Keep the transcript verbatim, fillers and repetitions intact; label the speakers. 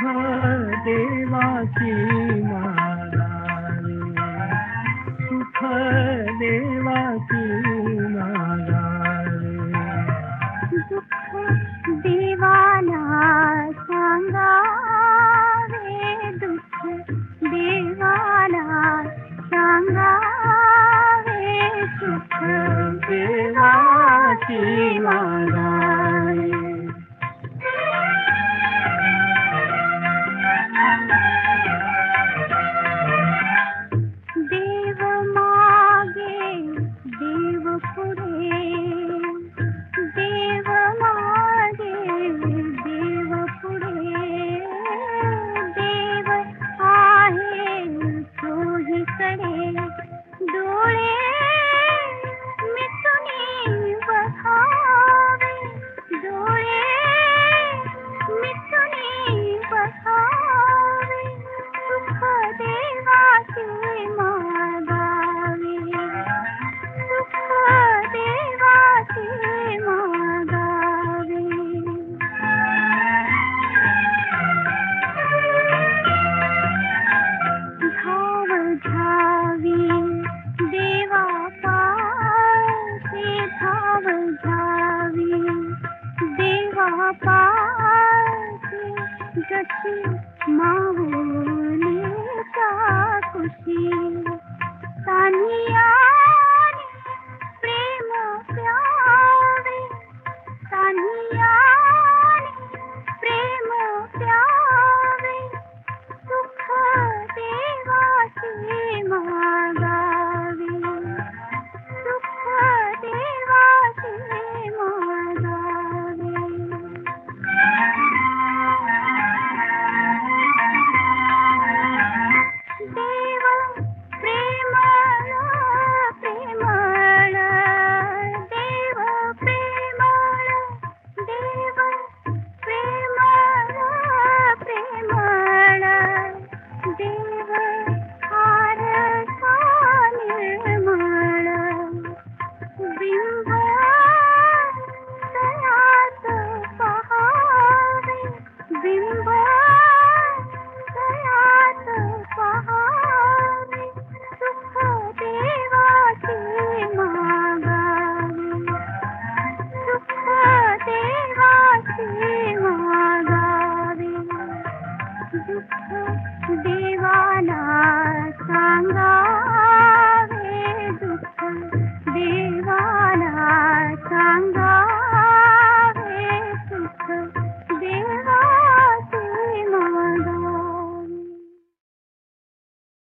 Speaker 1: देवाची मागावे, सुख देवाची मागावे,
Speaker 2: दुःख देवाला सांगावे, दुःख देवाला सांगावे, सुख
Speaker 1: देवाची मागावे.
Speaker 2: देव मागे देव पुढे, देव मागे देव पुढे, देव आहे चोहीकडे, डोळे मिटूनी बघावे, डोळे मिटूनी बघावे, सुख देवाचे मागावे, सुख देवाचे मागावे. धाव धावी देवा पासे, धाव धावी देवा पासे, जशी माऊ